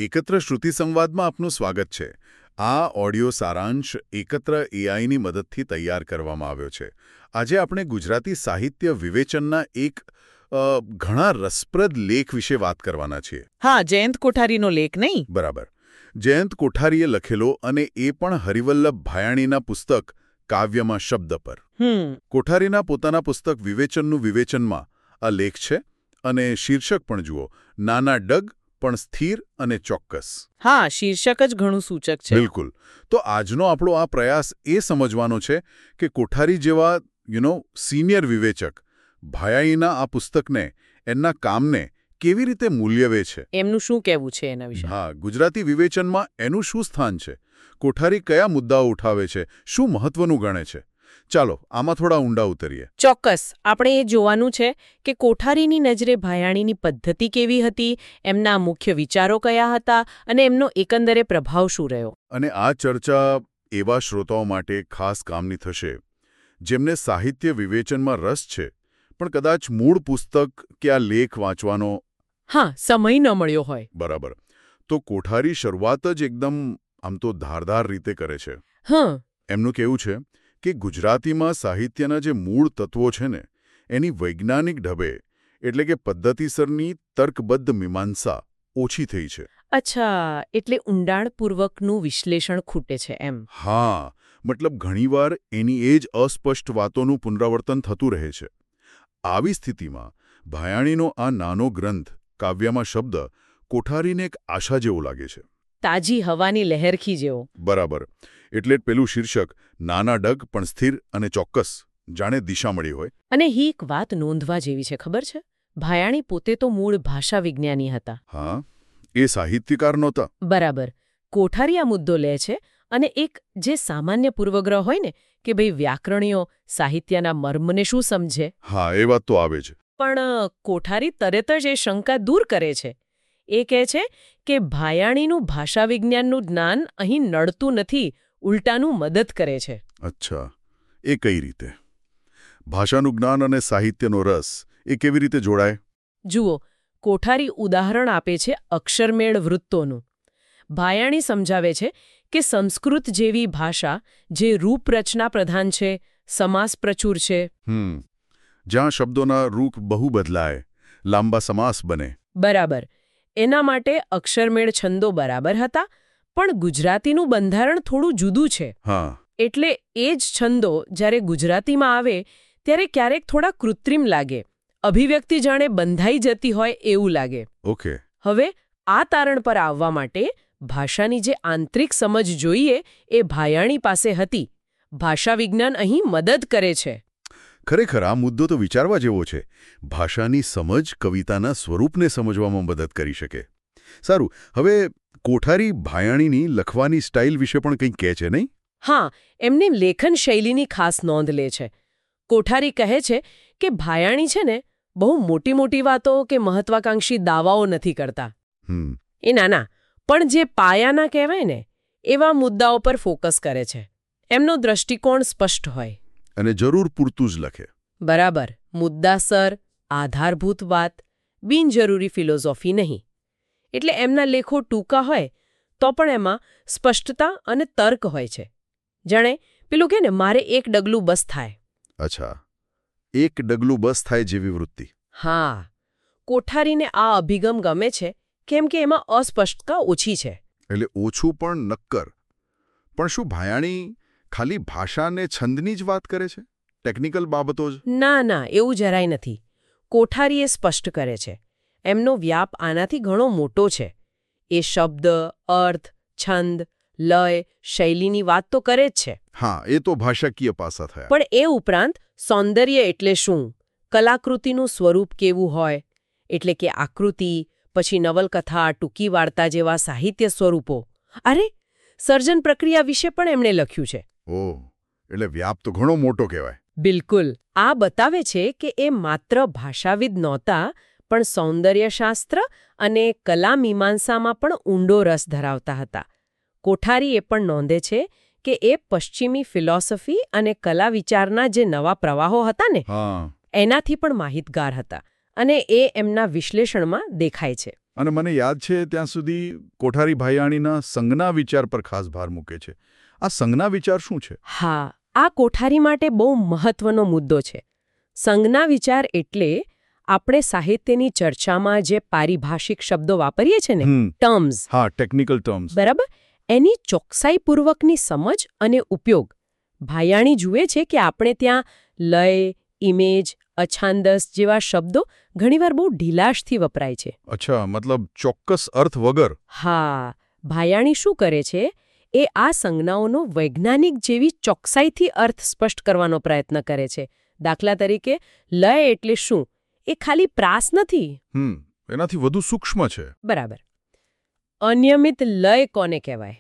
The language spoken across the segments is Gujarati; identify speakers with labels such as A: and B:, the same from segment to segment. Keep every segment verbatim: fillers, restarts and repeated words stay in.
A: એકત્ર શ્રુતિ સંવાદમાં આપનું સ્વાગત છે. આ ઓડિયો સારાંશ એકત્ર એઆઈની મદદથી તૈયાર કરવામાં આવ્યો છે. આજે આપણે ગુજરાતી સાહિત્ય વિવેચનના એક અ, ઘણા રસપ્રદ લેખ વિશે વાત કરવાના છીએ.
B: હા, જયંત કોઠારીનો લેખ નહીં?
A: બરાબર. જયંત કોઠારીએ લખેલો અને એ પણ હરિવલ્લભ ભાયાણીના પુસ્તક કાવ્યમાં શબ્દ પર.
B: હમ
A: કોઠારીના પોતાના પુસ્તક વિવેચનનું વિવેચનમાં આ લેખ છે અને શીર્ષક પણ જુઓ, નાના ડગ પણ સ્થિર અને ચોક્કસ.
B: હા, શીર્ષક જ ઘણું સૂચક છે.
A: બિલકુલ. તો આજનો આપણો આ પ્રયાસ એ સમજવાનો છે કે કોઠારી જેવા યુ નો સિનિયર વિવેચક ભાયાણીના આ પુસ્તકને, એમના કામને કેવી રીતે મૂલ્યવે છે.
B: એમનું શું કહેવું છે એના વિશે?
A: હા, ગુજરાતી વિવેચનમાં એનું શું સ્થાન છે, કોઠારી કયા મુદ્દાઓ ઉઠાવે છે, શું મહત્વનું ગણે છે. ચાલો આમાં થોડા ઊંડા ઉતરીએ.
B: ચોક્કસ. આપણે એ જોવાનું છે કે કોઠારીની નજરે ભાયાણીની પદ્ધતિ કેવી હતી, એમના મુખ્ય વિચારો કયા હતા અને એમનો એકંદરે પ્રભાવ શું રહ્યો.
A: અને આ ચર્ચા એવા શ્રોતાઓ માટે ખાસ કામની થશે જેમને સાહિત્ય વિવેચનમાં રસ છે પણ કદાચ મૂળ પુસ્તક કે આ લેખ વાંચવાનો
B: હા સમય ન મળ્યો હોય.
A: બરાબર. તો કોઠારી શરૂઆત જ એકદમ આમ તો ધારદાર રીતે કરે છે.
B: હા
A: એમનું કહેવું છે કે ગુજરાતીમાં સાહિત્યના જે મૂળ તત્વો છે ને, એની વૈજ્ઞાનિક ઢબે એટલે કે પદ્ધતિસરની તર્કબદ્ધ મીમાંસા ઓછી થઈ છે.
B: અચ્છા, એટલે ઊંડાણપૂર્વકનું વિશ્લેષણ ખૂટે છે એમ.
A: હા, મતલબ ઘણીવાર એની એ જ અસ્પષ્ટ વાતોનું પુનરાવર્તન થતું રહે છે. આવી સ્થિતિમાં ભાયાણીનો આ નાનો ગ્રંથ કાવ્યમાં શબ્દ કોઠારીને એક આશા જેવો લાગે છે.
B: તાજી હવાની લહેરખી જેવો.
A: બરાબર. એટલે જ પેલું શીર્ષક નાના ડગ પણ સ્થિર અને ચોક્કસ, જાણે દિશા મળી હોય.
B: અને હી એક વાત નોંધવા જેવી છે, ખબર છે? ભાયાણી પોતે તો મૂળ ભાષા વિજ્ઞાની હતા.
A: હા, એ સાહિત્યકાર નહોતા.
B: બરાબર. કોઠારી આ મુદ્દો લે છે અને એક જે સામાન્ય પૂર્વગ્રહ હોય ને કે ભાઈ વ્યાકરણીઓ સાહિત્યના મર્મને શું સમજે.
A: હા, એ વાત તો આવે છે.
B: પણ કોઠારી તરત જ એ શંકા દૂર કરે છે. એ કહે છે કે ભાયાણીનું ભાષા વિજ્ઞાનનું જ્ઞાન અહીં નડતું નથી, ઉલટાનું મદદ કરે છે.
A: અચ્છા, એ કઈ રીતે? ભાષાનું જ્ઞાન અને સાહિત્યનો રસ એ કેવી રીતે જોડાય?
B: જુઓ, કોઠારી ઉદાહરણ આપે છે અક્ષરમેળ વૃત્તોનું. ભાયાણી સમજાવે છે કે સંસ્કૃત જેવી ભાષા જે રૂપરચના પ્રધાન છે, સમાસ પ્રચુર છે.
A: હમ જ્યાં શબ્દોના રૂપ બહુ બદલાય, લાંબા સમાસ બને.
B: બરાબર. એના માટે અક્ષરમેળ છંદો બરાબર હતા, પણ ગુજરાતીનું બંધારણ થોડું જુદું છે.
A: હા.
B: એટલે એ જ છંદો જ્યારે ગુજરાતીમાં આવે ત્યારે ક્યારેક થોડા કૃત્રિમ લાગે, અભિવ્યક્તિ જાણે બંધાઈ જતી હોય એવું લાગે.
A: ઓકે.
B: હવે આ તારણ પર આવવા માટે ભાષાની જે આંતરિક સમજ જોઈએ એ ભાયાણી પાસે હતી. ભાષા વિજ્ઞાન અહીં મદદ કરે છે.
A: ખરેખર આ મુદ્દો તો વિચારવા જેવો છે. ભાષાની સમજ કવિતાના સ્વરૂપને સમજવામાં મદદ કરી શકે. સારું, હવે કોઠારી ભાયાણીની લખવાની સ્ટાઇલ વિશે પણ કંઈક કહે છે, નહીં?
B: હા, એમની લેખન શૈલીની ખાસ નોંધ લે છે. કોઠારી કહે છે કે ભાયાણી છે ને બહુ મોટી મોટી વાતો કે મહત્વાકાંક્ષી દાવાઓ નથી કરતા.
A: હમ
B: એ નાના પણ જે પાયાના કહેવાય ને એવા મુદ્દાઓ પર ફોકસ કરે છે. એમનો દ્રષ્ટિકોણ સ્પષ્ટ હોય.
A: અને જરૂર પૂરતું જ લખે.
B: બરાબર. મુદ્દાસર, આધારભૂત વાત, બિનજરૂરી ફિલોસોફી નહીં. એટલે એમના લેખો ટૂંકા હોય તો પણ એમાં સ્પષ્ટતા અને તર્ક હોય છે. જાણે પેલું કે ને, મારે એક ડગલું બસ થાય.
A: અચ્છા, એક ડગલું બસ થાય જેવી વૃત્તિ.
B: હા, કોઠારીને આ અભિગમ ગમે છે કેમ કે એમાં અસ્પષ્ટતા ઓછી છે.
A: એટલે ઓછું પણ નક્કર. પણ શું ભાયાણી ખાલી ભાષા અને છંદની જ વાત કરે છે, ટેકનિકલ બાબતો જ?
B: ના ના, એવું જરાય નથી. કોઠારી એ સ્પષ્ટ કરે છે એમનો વ્યાપ આનાથી ઘણો મોટો છે. એ શબ્દ, અર્થ, છંદ, લય, શૈલીની વાત તો કરે જ છે.
A: હા, એ તો ભાષાકીય પાસા થયા.
B: પણ એ ઉપરાંત સૌંદર્ય એટલે શું, કલાકૃતિનું સ્વરૂપ કેવું હોય, એટલે કે આકૃતિ, પછી નવલકથા, ટૂંકી વાર્તા જેવા સાહિત્ય સ્વરૂપો, અરે સર્જન પ્રક્રિયા વિશે પણ એમણે લખ્યું છે.
A: ઓહ, એટલે વ્યાપ તો ઘણો મોટો કહેવાય.
B: બિલકુલ. આ બતાવે છે કે એ માત્ર ભાષાવિદ નહોતા, પણ સૌંદર્યશાસ્ત્ર અને કલા મીમાંસામાં પણ ઊંડો રસ ધરાવતા હતા. કોઠારી એ પણ નોંધે છે કે એ પશ્ચિમી ફિલોસોફી અને કલા વિચારના જે નવા પ્રવાહો હતા ને, એનાથી પણ માહિતગાર હતા અને એ એમના વિશ્લેષણમાં દેખાય છે.
A: અને મને યાદ છે ત્યાં સુધી કોઠારી ભાયાણીના સંજ્ઞા વિચાર પર ખાસ ભાર મૂકે છે. આ સંજ્ઞા વિચાર શું છે?
B: હા, આ કોઠારી માટે બહુ મહત્વનો મુદ્દો છે. સંજ્ઞા વિચાર એટલે આપણે સાહિત્યની ચર્ચામાં જે પારિભાષિક શબ્દો વાપરીએ છીએ ને, ટર્મ્સ.
A: હા, ટેકનિકલ ટર્મ્સ.
B: બરાબર. એની ચોકસાઈપૂર્વકની સમજ અને ઉપયોગ. ભાયાણી જુએ છે કે આપણે ત્યાં લય, ઇમેજ, અછાંદસ જેવા શબ્દો ઘણીવાર બહુ ઢીલાશથી વપરાય છે.
A: અચ્છા, મતલબ ચોક્કસ અર્થ વગર.
B: હા, ભાયાણી શું કરે છે? એ આ સંજ્ઞાઓનો વૈજ્ઞાનિક જેવી ચોકસાઈથી અર્થ સ્પષ્ટ કરવાનો પ્રયત્ન કરે છે. દાખલા તરીકે, લય એટલે શું? એ ખાલી પ્રાસ નથી.
A: હમ એનાથી વધુ સૂક્ષ્મ છે.
B: બરાબર. અનિયમિત લય કોને કહેવાય?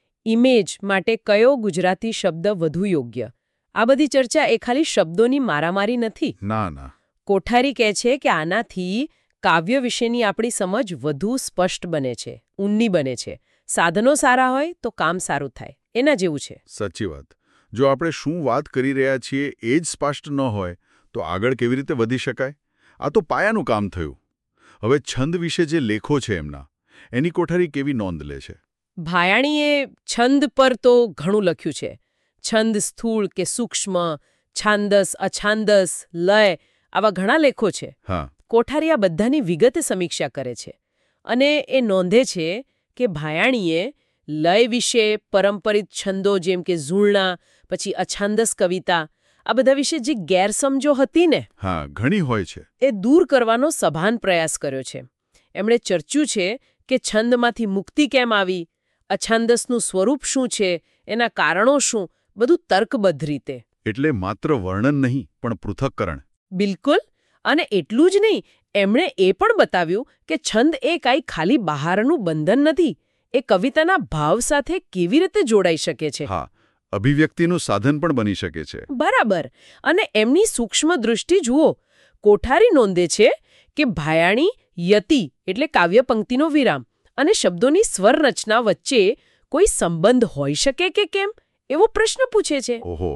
B: ઇમેજ માટે કયો ગુજરાતી શબ્દ વધુ યોગ્ય? આ બધી ચર્ચા એ ખાલી શબ્દોની મારામારી નથી.
A: ના ના.
B: કોઠારી કહે છે કે આનાથી કાવ્ય વિશેની આપણી સમજ વધુ સ્પષ્ટ બને છે, ઊંડી બને છે. સાધનો સારા હોય તો કામ સારું થાય. એના જેવું છે.
A: સાચી વાત. જો આપણે શું વાત કરી રહ્યા છીએ એ જ સ્પષ્ટ ન હોય તો આગળ કેવી રીતે વધી શકાય? આ તો પાયાનું કામ થયું. હવે છંદ વિશે જે લેખો છે એમના, એની કોઠારી કેવી નોંધ લે છે?
B: ભાયાણીએ છંદ પર તો ઘણું લખ્યું છે. છંદ સ્થૂળ કે સૂક્ષ્મ, છાંદસ, અછાંદસ, લય, આવા ઘણા લેખો છે.
A: હા.
B: કોઠારી આ બધાની વિગતે સમીક્ષા કરે છે અને એ નોંધે છે કે ભાયાણીએ લય વિશે, પરંપરિત છંદો જેમ કે ઝૂલણા, પછી અછાંદસ કવિતા, આ બધા વિશે જે ગેરસમજો હતી ને,
A: હા, ઘણી હોય છે,
B: એ દૂર કરવાનો સભાન પ્રયાસ કર્યો છે. એમણે ચર્ચ્યું છે કે છંદમાંથી મુક્તિ કેમ આવી, અછાંદસનું સ્વરૂપ શું છે, એના કારણો શું, બધું તર્કબદ્ધ રીતે.
A: એટલે માત્ર વર્ણન નહીં પણ પૃથક્કરણ.
B: બિલકુલ. અને એટલું જ નહીં, એમણે એ પણ બતાવ્યું કે છંદ એ કાંઈ ખાલી બહારનું બંધન નથી. એ કવિતાના ભાવ સાથે કેવી રીતે જોડાઈ શકે છે.
A: હા, અભિવ્યક્તિનું સાધન પણ બની શકે છે.
B: બરાબર. અને એમની સૂક્ષ્મ દૃષ્ટિ જુઓ. કોઠારી નોંધે છે કે ભાયાણી યતિ એટલે કાવ્ય પંક્તિનો વિરામ અને શબ્દોની સ્વર રચના વચ્ચે કોઈ સંબંધ હોઈ શકે કે કેમ, એવો પ્રશ્ન પૂછે છે.
A: ઓહો,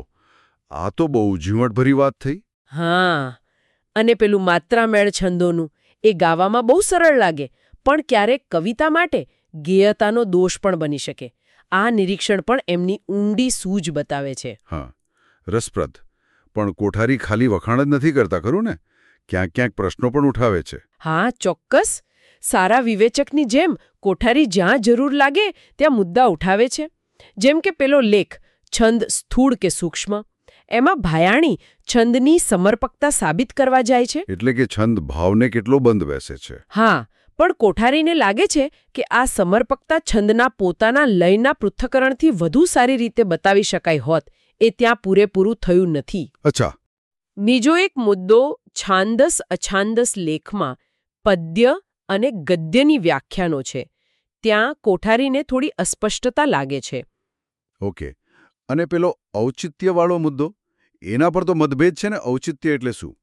A: આ તો બહુ ઝીણવટભરી વાત થઈ.
B: હા. અને પેલું માત્રામેળ છંદોનું, એ ગાવામાં બહુ સરળ લાગે, પણ ક્યારેક કવિતા માટે ગેયતાનો દોષ પણ બની શકે. આ નિરીક્ષણ પણ એમની ઊંડી સૂઝ બતાવે છે.
A: હા, રસપ્રદ. પણ કોઠારી ખાલી વખાણ જ નથી કરતા, ખરું ને? ક્યાંક ક્યાંક પ્રશ્નો પણ ઉઠાવે છે.
B: હા, ચોક્કસ. સારા વિવેચકની જેમ કોઠારી જ્યાં જરૂર લાગે ત્યાં મુદ્દા ઉઠાવે છે. જેમ કે પેલો લેખ, છંદ સ્થૂળ કે સૂક્ષ્મ, એમાં ભાયાણી છંદની સમર્પકતા સાબિત કરવા જાય છે.
A: એટલે કે છંદ ભાવને કેટલો બંધ બેસે છે.
B: હા, પણ કોઠારીને લાગે છે કે આ સમર્પકતા છંદના પોતાના લયના પૃથ્થકરણથી વધુ સારી રીતે બતાવી શકાય હોત, એ ત્યાં પૂરેપૂરું થયું નથી.
A: અચ્છા.
B: બીજો એક મુદ્દો છાંદસ અછાંદસ લેખમાં પદ્ય અને ગદ્યની વ્યાખ્યાનો છે. ત્યાં કોઠારીને થોડી અસ્પષ્ટતા લાગે છે.
A: ઓકે. અને પેલો ઔચિત્યવાળો મુદ્દો, એના પર તો મતભેદ છે ને. ઔચિત્ય એટલે શું?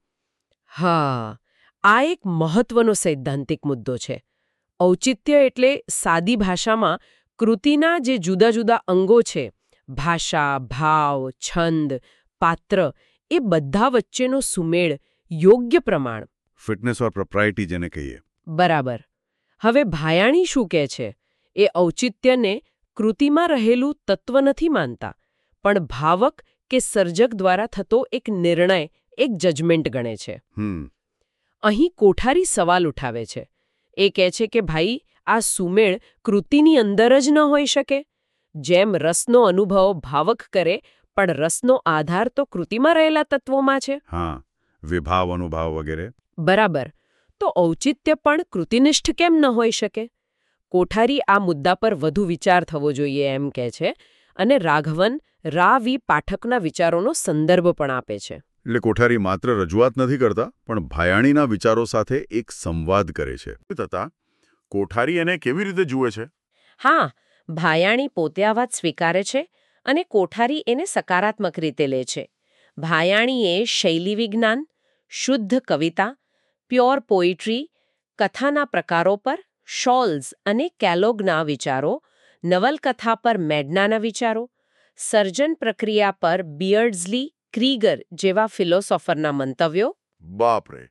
B: હા, આ એક મહત્વનો સૈદ્ધાંતિક મુદ્દો છે. ઔચિત્ય એટલે સાદી ભાષામાં કૃતિના જે જુદા જુદા અંગો છે, ભાષા, ભાવ, છંદ, પાત્ર, એ બધા વચ્ચેનો સુમેળ, યોગ્ય પ્રમાણ.
A: ફિટનેસ ઓર પ્રોપ્રાઇટી જેને કહીએ.
B: બરાબર. હવે ભાયાણી શું કહે છે? એ ઔચિત્યને કૃતિમાં રહેલું તત્વ નથી માનતા, પણ ભાવક કે સર્જક દ્વારા થતો એક નિર્ણય, એક જજમેન્ટ ગણે છે.
A: હમ
B: અહીં કોઠારી સવાલ ઉઠાવે છે. એ કહે છે કે ભાઈ, આ સુમેળ કૃતિની અંદર જ ન હોઈ શકે. જેમ રસનો અનુભવ ભાવક કરે, પણ રસનો આધાર તો કૃતિમાં રહેલા તત્વોમાં છે.
A: હા, વિભાવ, અનુભાવ વગેરે.
B: બરાબર. તો ઔચિત્ય પણ કૃતિનિષ્ઠ કેમ ન હોઈ શકે? કોઠારી આ મુદ્દા પર વધુ વિચાર થવો જોઈએ એમ કહે છે અને રાઘવન રા વી પાઠકના વિચારોનો સંદર્ભ પણ આપે છે.
A: એટલે કોઠારી માત્ર રજૂઆત નથી કરતા, પણ ભાયાણીના વિચારો સાથે એક સંવાદ કરે છે. તથા કોઠારી એને કેવી રીતે જુએ છે?
B: હા, ભાયાણી પોતે આ વાત સ્વીકારે છે અને કોઠારી એને સકારાત્મક રીતે લે છે. ભાયાણીએ શૈલી વિજ્ઞાન, શુદ્ધ કવિતા, પ્યોર પોઇટ્રી, કથાના પ્રકારો પર શોલ્ઝ અને કેલોગના વિચારો, નવલકથા પર મેડનાના વિચારો, સર્જન પ્રક્રિયા પર બિયર્ડ્સલી, ક્રીગર જેવા ફિલોસોફરના મંતવ્યો.
A: બાપરે,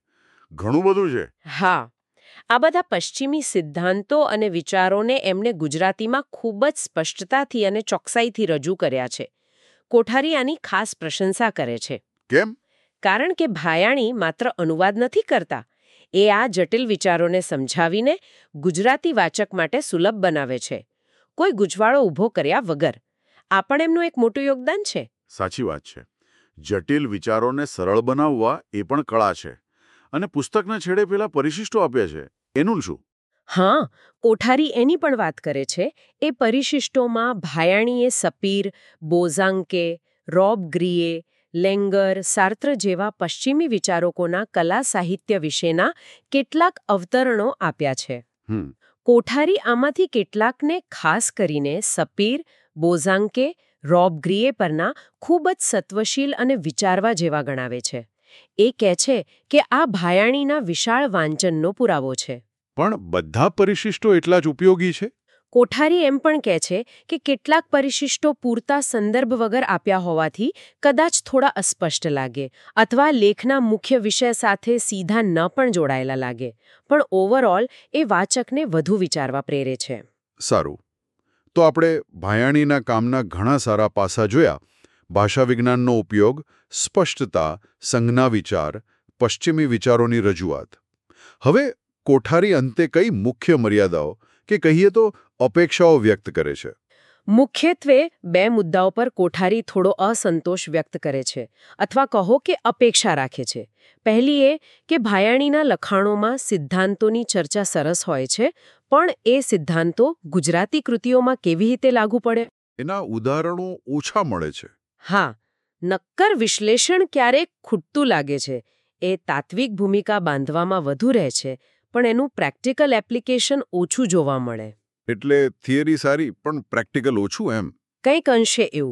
A: ઘણું બધું છે.
B: હા, આ બધા પશ્ચિમી સિદ્ધાંતો અને વિચારોને એમણે ગુજરાતીમાં ખૂબ જ સ્પષ્ટતાથી અને ચોકસાઈથી રજૂ કર્યા છે. કોઠારી આની ખાસ પ્રશંસા કરે છે.
A: કેમ?
B: કારણ કે ભાયાણી માત્ર અનુવાદ નથી કરતા, એ આ જટિલ વિચારોને સમજાવીને ગુજરાતી વાચક માટે સુલભ બનાવે છે, કોઈ ગૂંચવાડો ઊભો કર્યા વગર. આ પણ એમનું એક મોટું યોગદાન છે.
A: સાચી વાત છે. જટિલ વિચારોને સરળ બનાવવા એ પણ કળા છે. અને પુસ્તકના છેડે પેલા પરિશિષ્ટો આપ્યા છે, એનું શું?
B: હા, કોઠારી એની પણ વાત કરે છે. એ પરિશિષ્ટોમાં ભાયાણીએ સપીર, બોઝાંકે, રોબ ગ્રીએ, લેંગર, સાર્ત્ર જેવા પશ્ચિમી વિચારકોના કલા સાહિત્ય વિશેના કેટલાક અવતરણો આપ્યા છે.
A: હમ
B: કોઠારી આમાંથી કેટલાકને ખાસ કરીને સપીર, બોઝાંકે, રોબ ગ્રીએ પરના ખૂબ જ સત્વશીલ અને વિચારવા જેવા ગણાવે છે. એ કહે છે કે આ ભાયાણીના વિશાળ વાંચનનો પુરાવો છે.
A: પણ બધા પરિશિષ્ટો એટલા જ ઉપયોગી છે?
B: કોઠારી એમ પણ કહે છે કે કેટલાક પરિશિષ્ટો પૂરતા સંદર્ભ વગર આપ્યા હોવાથી કદાચ થોડા અસ્પષ્ટ લાગે અથવા લેખના મુખ્ય વિષય સાથે સીધા ન પણ જોડાયેલા લાગે, પણ ઓવરઓલ એ વાચકને વધુ વિચારવા પ્રેરે છે.
A: સારું, તો આપણે ભાયાણીના કામના ઘણા સારા પાસા જોયા. ભાષા વિજ્ઞાનનો ઉપયોગ, સ્પષ્ટતા, સંજ્ઞા વિચાર, પશ્ચિમી વિચારોની રજૂઆત. હવે કોઠારી અંતે કઈ મુખ્ય મર્યાદાઓ કે કહીએ તો અપેક્ષાઓ વ્યક્ત કરે છે?
B: મુખ્યત્વે બે મુદ્દાઓ પર કોઠારી થોડો અસંતોષ વ્યક્ત કરે છે, અથવા કહો કે અપેક્ષા રાખે છે. પહેલી એ કે ભાયાણીના લખાણોમાં સિદ્ધાંતોની ચર્ચા સરસ હોય છે, પણ એ સિદ્ધાંતો ગુજરાતી કૃતિઓમાં કેવી રીતે લાગુ પડે?
A: એના ઉદાહરણો ઓછા મળે છે.
B: હા, નક્કર વિશ્લેષણ ક્યારેક ખૂટતું લાગે છે. એ તાત્વિક ભૂમિકા બાંધવામાં વધુ રહે છે, પણ એનું પ્રેક્ટિકલ એપ્લિકેશન ઓછું જોવા મળે.
A: એટલે થિયરી સારી પણ પ્રેક્ટિકલ ઓછું એમ?
B: કંઈક અંશે એવું.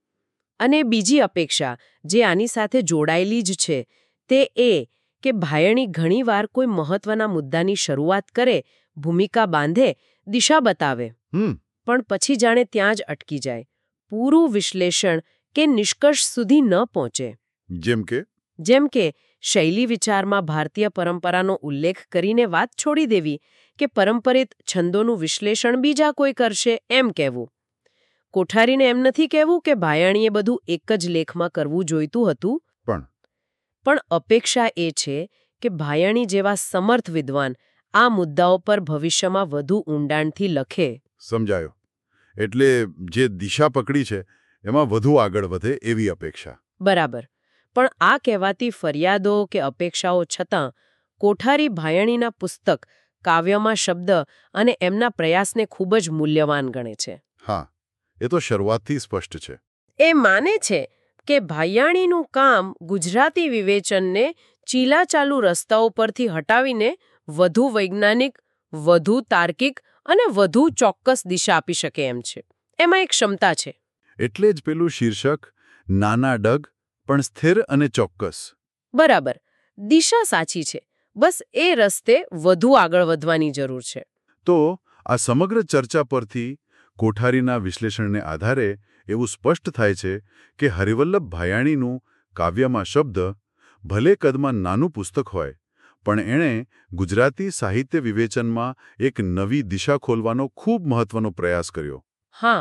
B: અને બીજી અપેક્ષા જે આની સાથે જોડાયેલી જ છે તે એ કે ભાયાણી ઘણીવાર કોઈ મહત્વના મુદ્દાની શરૂઆત કરે, ભૂમિકા બાંધે, દિશા બતાવે,
A: હમ
B: પણ પછી જાણે ત્યાં જ અટકી જાય, પૂરું વિશ્લેષણ કે નિષ્કર્ષ સુધી ન પહોંચે.
A: જેમ કે
B: જેમ કે શૈલી વિચારમાં ભારતીય પરંપરાનો ઉલ્લેખ કરીને વાત છોડી દેવી કે પરંપરિત છંદોનું વિશ્લેષણ બીજા કોઈ કરશે એમ કહેવું. કોઠારીને એમ નથી કહેવું કે ભાયાણીએ બધું એક જ લેખમાં કરવું જોઈતું હતું,
A: પણ
B: પણ અપેક્ષા એ છે કે ભાયાણી જેવા સમર્થ વિદ્વાન આ મુદ્દાઓ પર ભવિષ્યમાં વધુ ઊંડાણથી લખે.
A: સમજાયો. એટલે જે દિશા પકડી છે એમાં વધુ આગળ વધે એવી અપેક્ષા.
B: બરાબર. પણ આ કહેવાતી ફરિયાદો કે અપેક્ષાઓ છતાં કોઠારી ભાયાણીના પુસ્તક, કાવ્યમાં શબ્દ અને એમના પ્રયાસને ખૂબ જ મૂલ્યવાન ગણે છે.
A: હા, એ તો શરૂઆતથી સ્પષ્ટ છે.
B: એ માને છે કે ભાયાણીનું કામ ગુજરાતી વિવેચનને ચીલાચાલુ રસ્તાઓ પરથી હટાવીને વધુ વૈજ્ઞાનિક, વધુ તાર્કિક અને વધુ ચોક્કસ દિશા આપી શકે એમ છે. એમાં એક ક્ષમતા છે.
A: એટલે જ પેલું શીર્ષક નાના ડગ પણ સ્થિર અને ચોક્કસ.
B: બરાબર. દિશા સાચી છે, બસ એ રસ્તે વધુ આગળ વધવાની જરૂર છે.
A: તો આ સમગ્ર ચર્ચા પરથી કોઠારીના વિશ્લેષણને આધારે એવું સ્પષ્ટ થાય છે કે હરિવલ્લભ ભાયાણીનું કાવ્યમાં શબ્દ ભલે કદમાં નાનું પુસ્તક હોય, પણ એણે ગુજરાતી સાહિત્ય વિવેચનમાં એક નવી દિશા ખોલવાનો ખૂબ મહત્વનો પ્રયાસ કર્યો.
B: હા,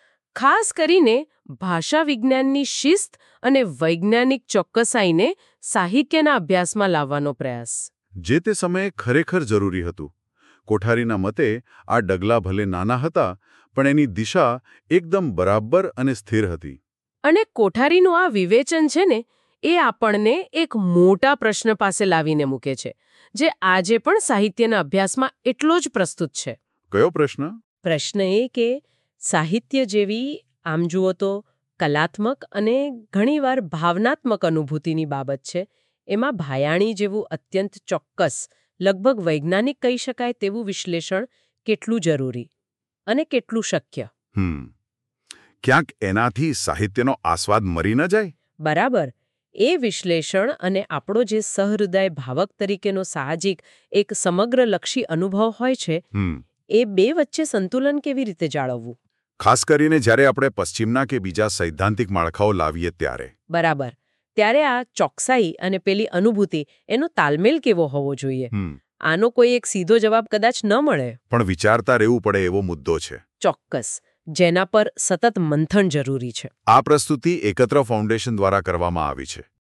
B: ખાસ કરીને ભાષા વિજ્ઞાનની શિસ્ત અને વૈજ્ઞાનિક ચોક્કસાઈને સાહિત્યના અભ્યાસમાં લાવવાનો પ્રયાસ.
A: જે તે સમયે ખરેખર જરૂરી હતું. કોઠારીના મતે આ ડગલા ભલે નાના હતા, પણ એની દિશા એકદમ બરાબર અને સ્થિર હતી.
B: અને કોઠારીનું આ વિવેચન છે ને, એ આપણને એક મોટા પ્રશ્ન પાસે લાવીને મૂકે છે, જે આજે પણ સાહિત્યના અભ્યાસમાં એટલો જ પ્રસ્તુત છે.
A: કયો પ્રશ્ન?
B: પ્રશ્ન એ કે સાહિત્ય જેવી આમ જુઓ તો કલાત્મક અને ઘણીવાર ભાવનાત્મક અનુભૂતિની બાબત છે, એમાં ભાયાણી જેવું અત્યંત ચોક્કસ, લગભગ વૈજ્ઞાનિક કહી શકાય તેવું વિશ્લેષણ કેટલું જરૂરી અને કેટલું શક્ય?
A: હમ ક્યાંક એનાથી સાહિત્યનો આસ્વાદ મરી ન જાય?
B: બરાબર. એ વિશ્લેષણ અને આપણો જે સહૃદય ભાવક તરીકેનો સાહજિક એક સમગ્રલક્ષી અનુભવ હોય છે, એ બે વચ્ચે સંતુલન કેવી રીતે જાળવવું?
A: ખાસ કરીને જ્યારે આપણે પશ્ચિમના કે બીજા સૈદ્ધાંતિક માળખાઓ લાવીએ ત્યારે.
B: બરાબર. ત્યારે આ ચોકસાઈ અને પેલી અનુભૂતિ એનો તાલમેલ કેવો હોવો જોઈએ?
A: હમ
B: આનો કોઈ એક સીધો જવાબ કદાચ ન મળે.
A: પણ વિચારતા રહેવું પડે એવો મુદ્દો છે.
B: ચોક્કસ, જેના પર સતત મંથન જરૂરી છે.
A: આ પ્રસ્તુતિ એકત્ર ફાઉન્ડેશન દ્વારા કરવામાં આવી છે.